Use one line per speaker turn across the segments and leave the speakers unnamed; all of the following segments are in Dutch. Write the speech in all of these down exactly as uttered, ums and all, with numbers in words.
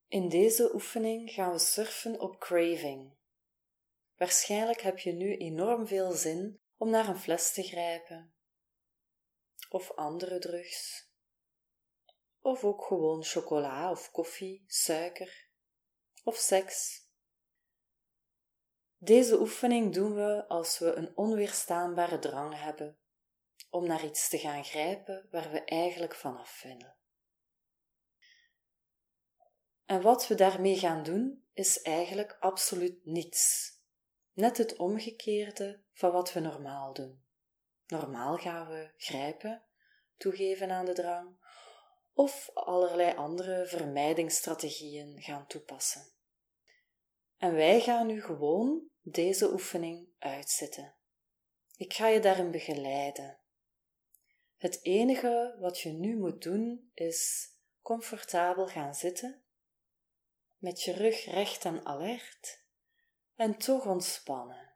In deze oefening gaan we surfen op craving. Waarschijnlijk heb je nu enorm veel zin om naar een fles te grijpen, of andere drugs, of ook gewoon chocola of koffie, suiker of seks. Deze oefening doen we als we een onweerstaanbare drang hebben om naar iets te gaan grijpen waar we eigenlijk vanaf willen. En wat we daarmee gaan doen, is eigenlijk absoluut niets. Net het omgekeerde van wat we normaal doen. Normaal gaan we grijpen, toegeven aan de drang, of allerlei andere vermijdingsstrategieën gaan toepassen. En wij gaan nu gewoon deze oefening uitzitten. Ik ga je daarin begeleiden. Het enige wat je nu moet doen, is comfortabel gaan zitten, met je rug recht en alert, en toch ontspannen.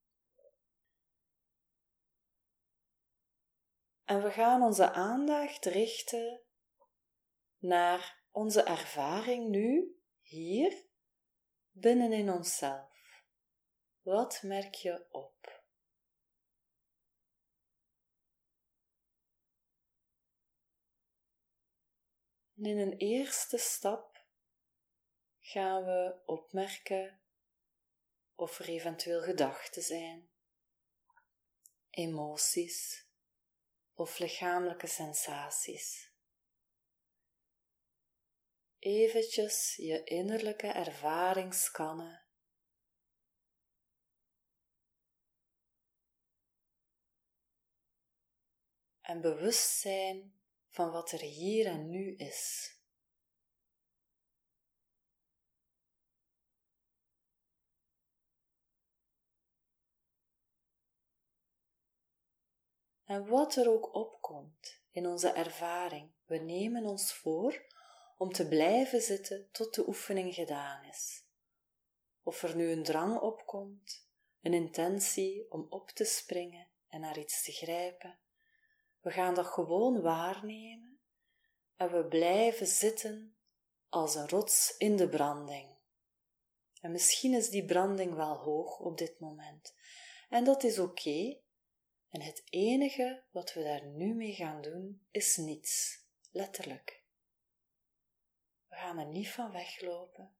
En we gaan onze aandacht richten naar onze ervaring nu, hier, binnenin onszelf. Wat merk je op? En in een eerste stap gaan we opmerken of er eventueel gedachten zijn, emoties of lichamelijke sensaties. Eventjes je innerlijke ervaring scannen. En bewust zijn van wat er hier en nu is. En wat er ook opkomt in onze ervaring, we nemen ons voor om te blijven zitten tot de oefening gedaan is. Of er nu een drang opkomt, een intentie om op te springen en naar iets te grijpen, we gaan dat gewoon waarnemen en we blijven zitten als een rots in de branding. En misschien is die branding wel hoog op dit moment. En dat is oké. En het enige wat we daar nu mee gaan doen, is niets. Letterlijk. We gaan er niet van weglopen.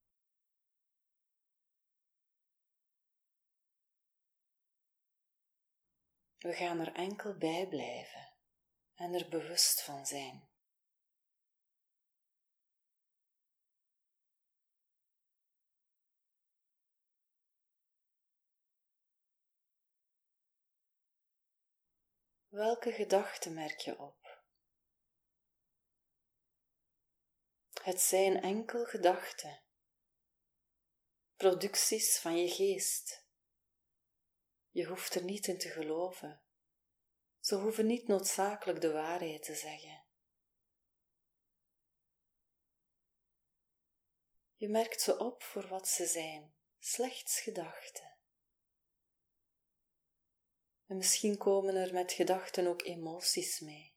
We gaan er enkel bij blijven en er bewust van zijn. Welke gedachten merk je op? Het zijn enkel gedachten, producties van je geest. Je hoeft er niet in te geloven. Ze hoeven niet noodzakelijk de waarheid te zeggen. Je merkt ze op voor wat ze zijn, slechts gedachten. En misschien komen er met gedachten ook emoties mee.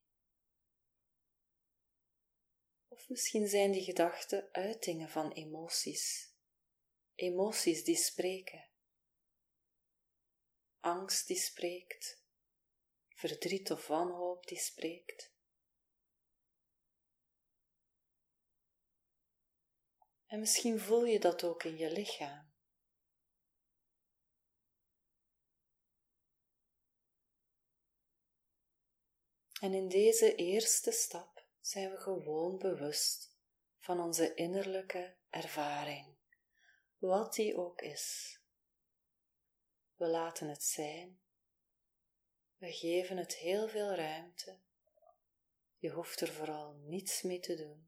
Of misschien zijn die gedachten uitingen van emoties. Emoties die spreken. Angst die spreekt. Verdriet of wanhoop die spreekt. En misschien voel je dat ook in je lichaam. En in deze eerste stap zijn we gewoon bewust van onze innerlijke ervaring, wat die ook is. We laten het zijn, we geven het heel veel ruimte, je hoeft er vooral niets mee te doen,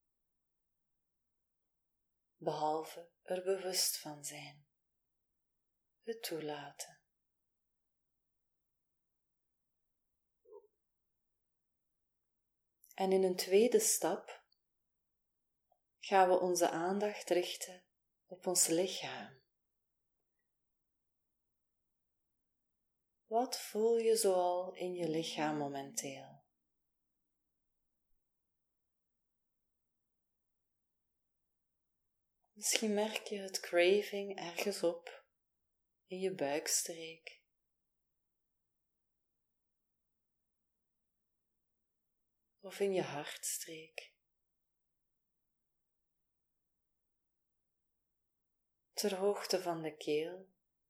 behalve er bewust van zijn, het toelaten. En in een tweede stap gaan we onze aandacht richten op ons lichaam. Wat voel je zoal in je lichaam momenteel? Misschien merk je het craving ergens op in je buikstreek. Of in je hartstreek. Ter hoogte van de keel.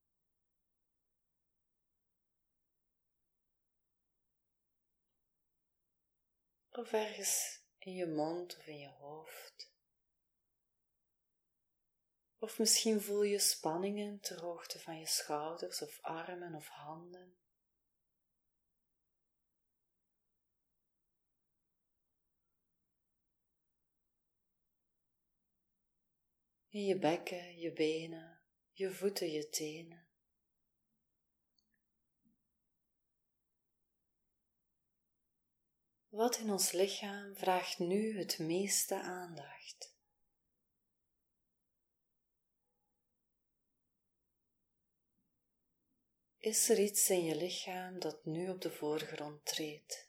Of ergens in je mond of in je hoofd. Of misschien voel je spanningen ter hoogte van je schouders of armen of handen. In je bekken, je benen, je voeten, je tenen. Wat in ons lichaam vraagt nu het meeste aandacht? Is er iets in je lichaam dat nu op de voorgrond treedt?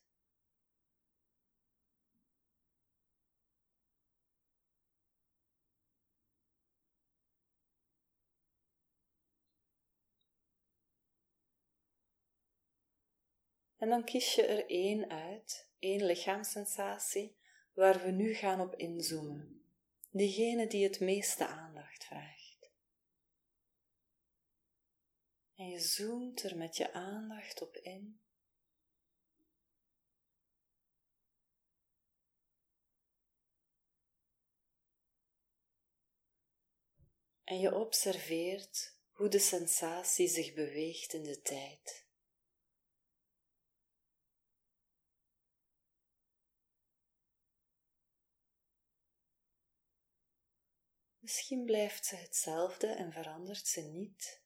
En dan kies je er één uit, één lichaamssensatie, waar we nu gaan op inzoomen. Diegene die het meeste aandacht vraagt. En je zoomt er met je aandacht op in. En je observeert hoe de sensatie zich beweegt in de tijd. Misschien blijft ze hetzelfde en verandert ze niet.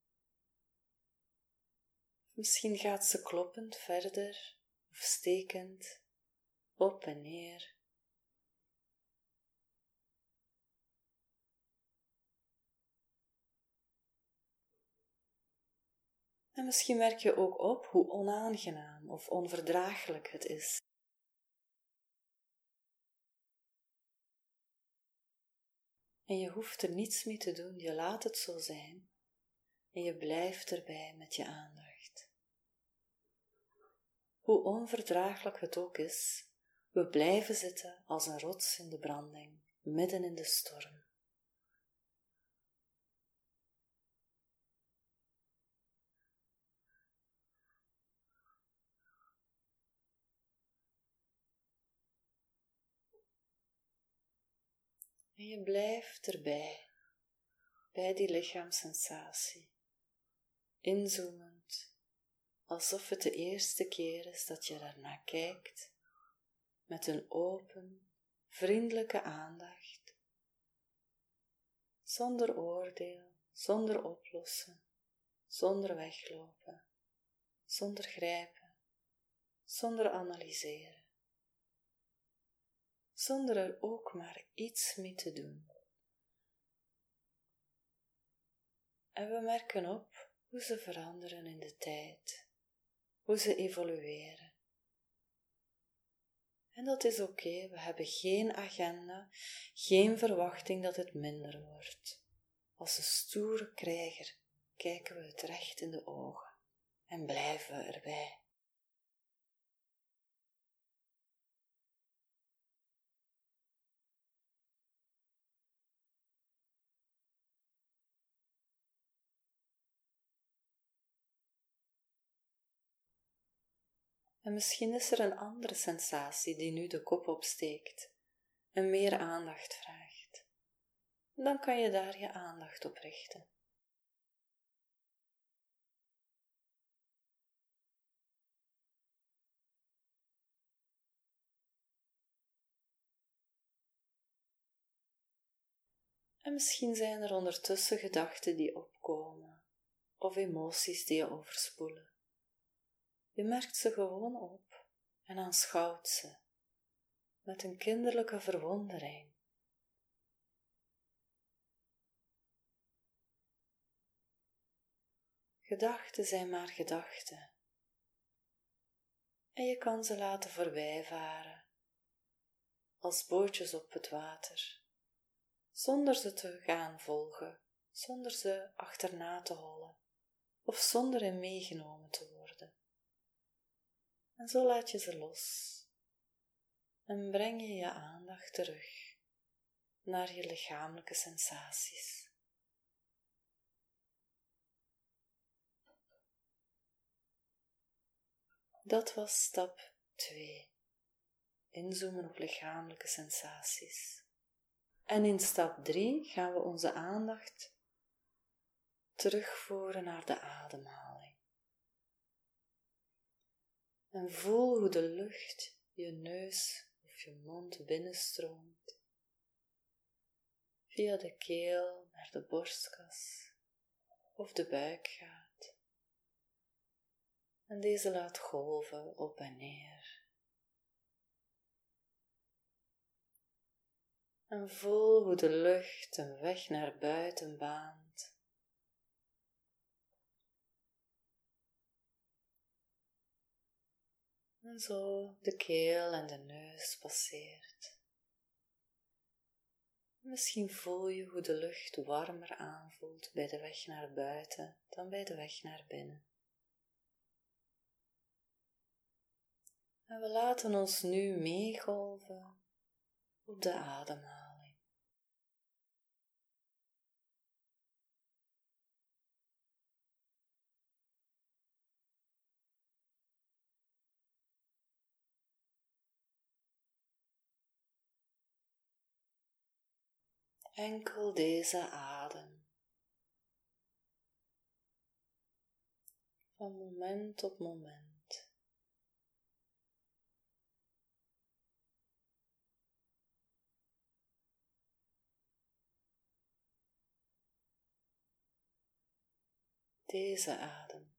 Misschien gaat ze kloppend verder of stekend, op en neer. En misschien merk je ook op hoe onaangenaam of onverdraaglijk het is. En je hoeft er niets mee te doen, je laat het zo zijn en je blijft erbij met je aandacht. Hoe onverdraaglijk het ook is, we blijven zitten als een rots in de branding, midden in de storm. En je blijft erbij, bij die lichaamssensatie, inzoomend, alsof het de eerste keer is dat je daarnaar kijkt, met een open, vriendelijke aandacht, zonder oordeel, zonder oplossen, zonder weglopen, zonder grijpen, zonder analyseren. Zonder er ook maar iets mee te doen. En we merken op hoe ze veranderen in de tijd, hoe ze evolueren. En dat is oké, okay. We hebben geen agenda, geen verwachting dat het minder wordt. Als een stoere krijger kijken we het recht in de ogen en blijven we erbij. En misschien is er een andere sensatie die nu de kop opsteekt en meer aandacht vraagt. En dan kan je daar je aandacht op richten. En misschien zijn er ondertussen gedachten die opkomen, of emoties die je overspoelen. Je merkt ze gewoon op en aanschouwt ze, met een kinderlijke verwondering. Gedachten zijn maar gedachten, en je kan ze laten voorbijvaren, als bootjes op het water, zonder ze te gaan volgen, zonder ze achterna te hollen of zonder in meegenomen te worden. En zo laat je ze los en breng je je aandacht terug naar je lichamelijke sensaties. Dat was stap twee. Inzoomen op lichamelijke sensaties. En in stap drie gaan we onze aandacht terugvoeren naar de ademhaling. En voel hoe de lucht je neus of je mond binnenstroomt, via de keel naar de borstkas of de buik gaat. En deze laat golven op en neer. En voel hoe de lucht een weg naar buiten baant. En zo de keel en de neus passeert. Misschien voel je hoe de lucht warmer aanvoelt bij de weg naar buiten dan bij de weg naar binnen. En we laten ons nu meegolven op de ademhaling. Enkel deze adem. Van moment op moment. Deze adem.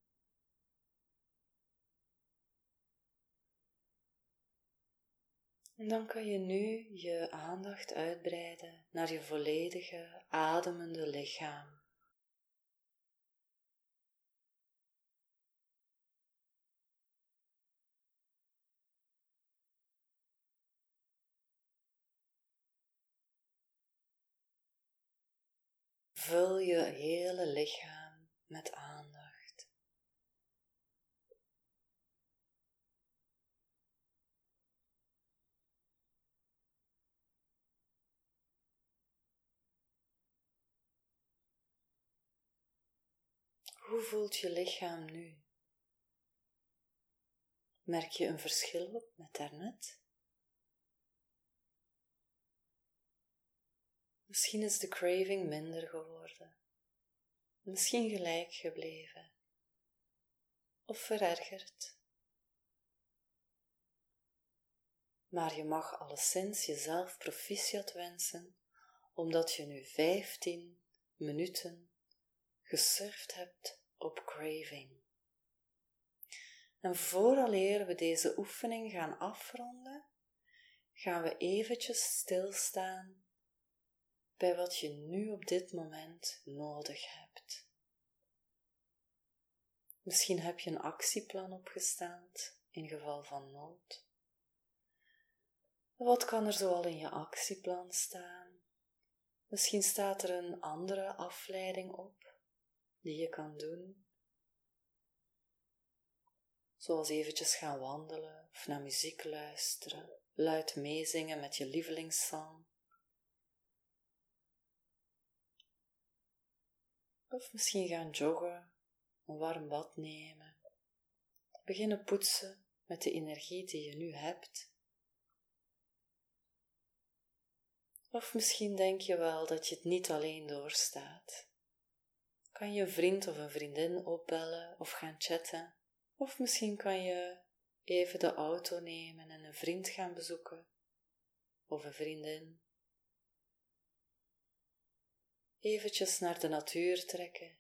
En dan kan je nu je aandacht uitbreiden naar je volledige ademende lichaam. Vul je hele lichaam met aandacht. Hoe voelt je lichaam nu? Merk je een verschil op met daarnet? Misschien is de craving minder geworden, misschien gelijk gebleven of verergerd. Maar je mag alleszins jezelf proficiat wensen, omdat je nu vijftien minuten gesurfd hebt op craving. En vooraleer we deze oefening gaan afronden, gaan we eventjes stilstaan bij wat je nu op dit moment nodig hebt. Misschien heb je een actieplan opgesteld in geval van nood. Wat kan er zoal in je actieplan staan? Misschien staat er een andere afleiding op die je kan doen. Zoals eventjes gaan wandelen of naar muziek luisteren, luid meezingen met je lievelingssong. Of misschien gaan joggen, een warm bad nemen, beginnen poetsen met de energie die je nu hebt. Of misschien denk je wel dat je het niet alleen doorstaat. Kan je een vriend of een vriendin opbellen of gaan chatten? Of misschien kan je even de auto nemen en een vriend gaan bezoeken of een vriendin. Eventjes naar de natuur trekken.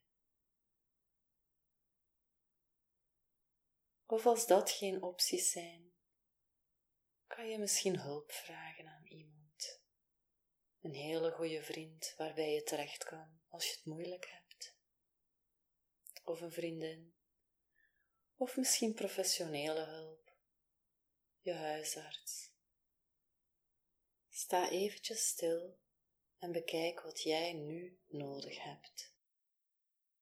Of als dat geen opties zijn, kan je misschien hulp vragen aan iemand. Een hele goede vriend waarbij je terecht kan als je het moeilijk hebt. Of een vriendin. Of misschien professionele hulp. Je huisarts. Sta eventjes stil en bekijk wat jij nu nodig hebt.